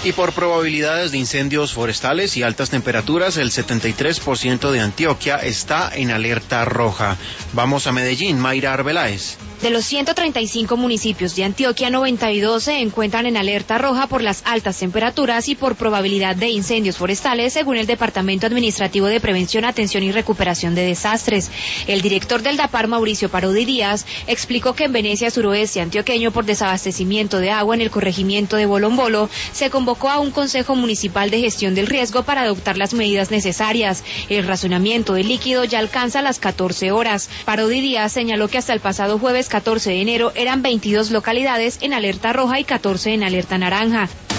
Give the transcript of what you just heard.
Y por probabilidades de incendios forestales y altas temperaturas, el 73% de Antioquia está en alerta roja. Vamos a Medellín, Mayra Arbeláez. De los 135 municipios de Antioquia, 92 se encuentran en alerta roja por las altas temperaturas y por probabilidad de incendios forestales, según el Departamento Administrativo de Prevención, Atención y Recuperación de Desastres. El director del DAPAR, Mauricio Parodi Díaz, explicó que en Venecia, suroeste antioqueño, por desabastecimiento de agua en el corregimiento de Bolombolo, se convocó a un Consejo Municipal de Gestión del Riesgo para adoptar las medidas necesarias. El racionamiento del líquido ya alcanza las 14 horas. Parodi Díaz señaló que hasta el pasado jueves 14 de enero eran 22 localidades en alerta roja y 14 en alerta naranja.